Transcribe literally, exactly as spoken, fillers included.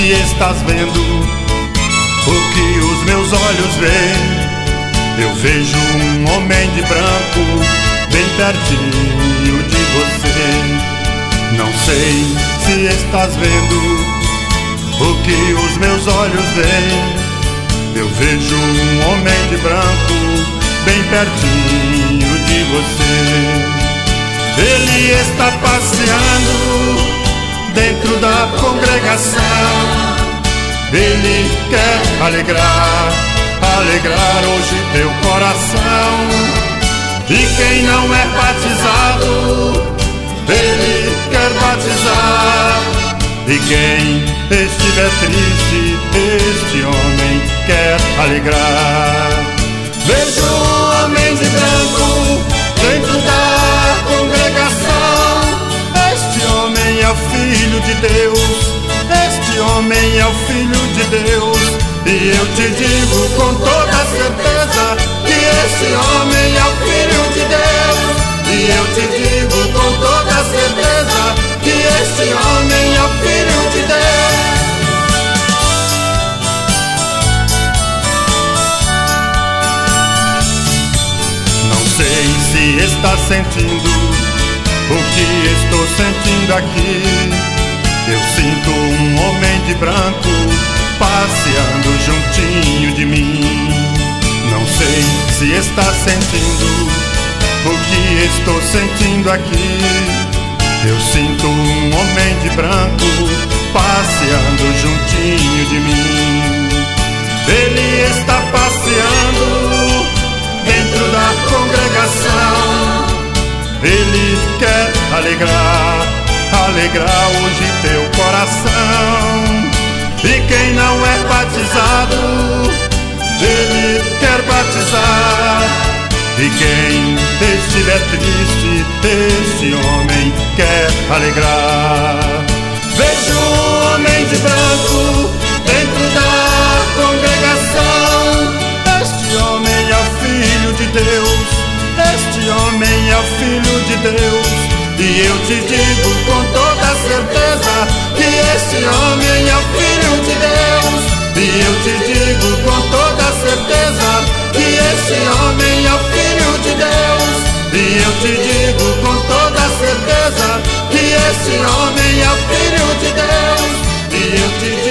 se estás vendo o que os meus olhos veem. Eu vejo um homem de branco bem pertinho de você. Não sei se estás vendo o que os meus olhos veem. Eu vejo um homem de branco bem pertinho de você. Ele está passeando dentro da congregação. Ele quer alegrar, alegrar hoje teu coração. E quem não é batizado, ele quer batizar. E quem estiver triste, este homem quer alegrar. Vejo um homem de branco dentro da congregação. Este homem é o Filho de Deus. Este homem é o Filho de Deus. E eu te digo com toda certeza que este homem é o Filho de Deus. E eu te digo com toda certeza que este homem é o Filho de Deus. Não sei se está sentindo o que estou sentindo aqui. Eu sinto um homem de branco passeando juntinho de mim. Não sei se está sentindo o que estou sentindo aqui. Eu sinto um homem de branco passeando juntinho de mim. Ele está passeando dentro da congregação. Ele quer alegrar, alegrar hoje teu coração. E quem não é batizado, ele quer batizar. E quem estiver triste, este homem quer alegrar. Vejo um homem de branco dentro da congregação. Este homem é o Filho de Deus. Este homem é o Filho de Deus. E eu te digo com toda certeza que este homem é o Filho de Deus. E eu te digo com toda certeza que este homem é o Filho de Deus. E eu te digo com toda certeza que este homem é o Filho de Deus. E eu te digo